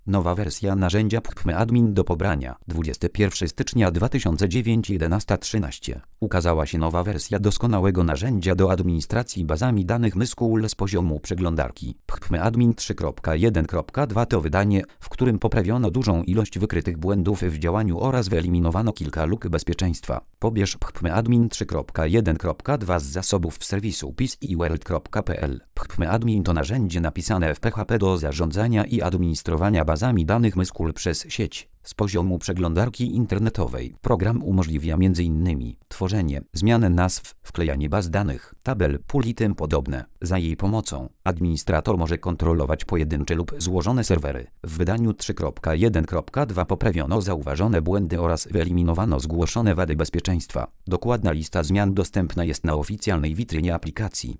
Nowa wersja narzędzia PHP Admin do pobrania. 21 stycznia 2009 11:13. Ukazała się nowa wersja doskonałego narzędzia do administracji bazami danych MySQL z poziomu przeglądarki. PHP Admin 3.1.2 to wydanie, w którym poprawiono dużą ilość wykrytych błędów w działaniu oraz wyeliminowano kilka luk bezpieczeństwa. Pobierz PHP Admin 3.1.2 z zasobów serwisu peaceworld.pl. PHP Admin to narzędzie napisane w PHP do zarządzania i administrowania bazami danych MySQL przez sieć. Z poziomu przeglądarki internetowej program umożliwia m.in. tworzenie, zmianę nazw, wklejanie baz danych, tabel, pól i tym podobne. Za jej pomocą administrator może kontrolować pojedyncze lub złożone serwery. W wydaniu 3.1.2 poprawiono zauważone błędy oraz wyeliminowano zgłoszone wady bezpieczeństwa. Dokładna lista zmian dostępna jest na oficjalnej witrynie aplikacji.